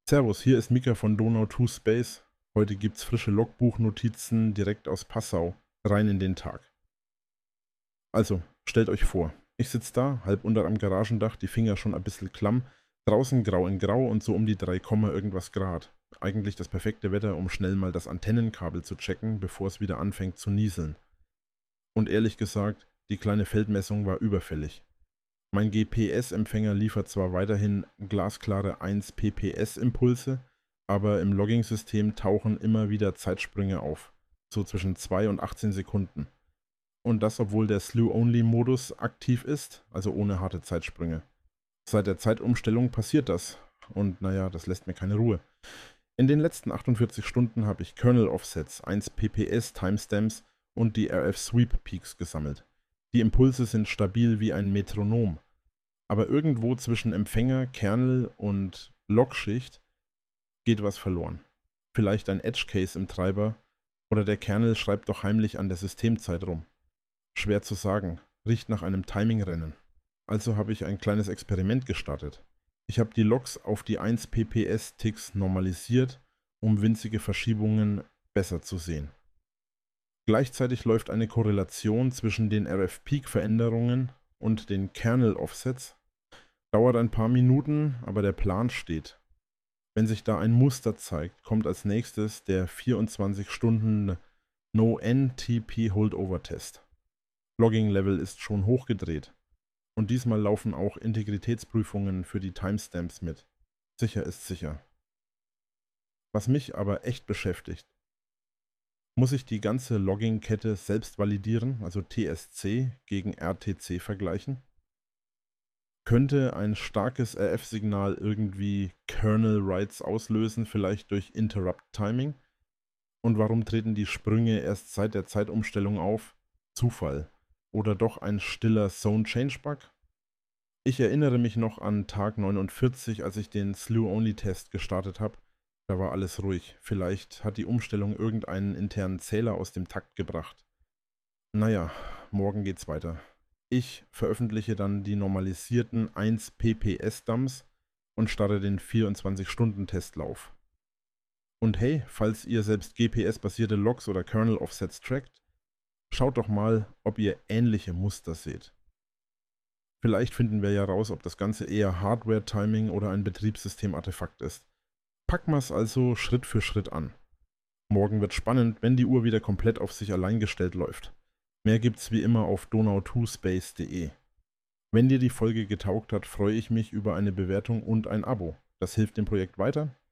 Servus, hier ist Mika von Donau2Space. Heute gibt's frische Logbuchnotizen direkt aus Passau. Rein in den Tag. Also, stellt euch vor, ich sitze da, halb unter am Garagendach, die Finger schon ein bisschen klamm, draußen grau in grau und so um die 3, irgendwas Grad. Eigentlich das perfekte Wetter, um schnell mal das Antennenkabel zu checken, bevor es wieder anfängt zu nieseln. Und ehrlich gesagt, die kleine Feldmessung war überfällig. Mein GPS-Empfänger liefert zwar weiterhin glasklare 1 PPS-Impulse, aber im Logging-System tauchen immer wieder Zeitsprünge auf, so zwischen 2 und 18 Sekunden. Und das, obwohl der Slew-Only-Modus aktiv ist, also ohne harte Zeitsprünge. Seit der Zeitumstellung passiert das. Und naja, das lässt mir keine Ruhe. In den letzten 48 Stunden habe ich Kernel-Offsets, 1 PPS Timestamps und die RF Sweep Peaks gesammelt. Die Impulse sind stabil wie ein Metronom. Aber irgendwo zwischen Empfänger, Kernel und Logschicht geht was verloren. Vielleicht ein Edge-Case im Treiber oder der Kernel schreibt doch heimlich an der Systemzeit rum. Schwer zu sagen, riecht nach einem Timing-Rennen. Also habe ich ein kleines Experiment gestartet. Ich habe die Logs auf die 1 PPS-Ticks normalisiert, um winzige Verschiebungen besser zu sehen. Gleichzeitig läuft eine Korrelation zwischen den RF-Peak-Veränderungen und den Kernel-Offsets. Dauert ein paar Minuten, aber der Plan steht. Wenn sich da ein Muster zeigt, kommt als nächstes der 24 Stunden No-NTP Holdover-Test. Logging-Level ist schon hochgedreht. Und diesmal laufen auch Integritätsprüfungen für die Timestamps mit. Sicher ist sicher. Was mich aber echt beschäftigt: Muss ich die ganze Logging-Kette selbst validieren, also TSC gegen RTC vergleichen? Könnte ein starkes RF-Signal irgendwie Kernel-Writes auslösen, vielleicht durch Interrupt-Timing? Und warum treten die Sprünge erst seit der Zeitumstellung auf? Zufall. Oder doch ein stiller Zone-Change-Bug? Ich erinnere mich noch an Tag 49, als ich den Slew-Only-Test gestartet habe. Da war alles ruhig. Vielleicht hat die Umstellung irgendeinen internen Zähler aus dem Takt gebracht. Naja, morgen geht's weiter. Ich veröffentliche dann die normalisierten 1 PPS-Dumps und starte den 24-Stunden-Testlauf. Und hey, falls ihr selbst GPS-basierte Logs oder Kernel-Offsets trackt, schaut doch mal, ob ihr ähnliche Muster seht. Vielleicht finden wir ja raus, ob das Ganze eher Hardware-Timing oder ein Betriebssystem-Artefakt ist. Packen wir es also Schritt für Schritt an. Morgen wird spannend, wenn die Uhr wieder komplett auf sich allein gestellt läuft. Mehr gibt's wie immer auf donau2space.de. Wenn dir die Folge getaugt hat, freue ich mich über eine Bewertung und ein Abo. Das hilft dem Projekt weiter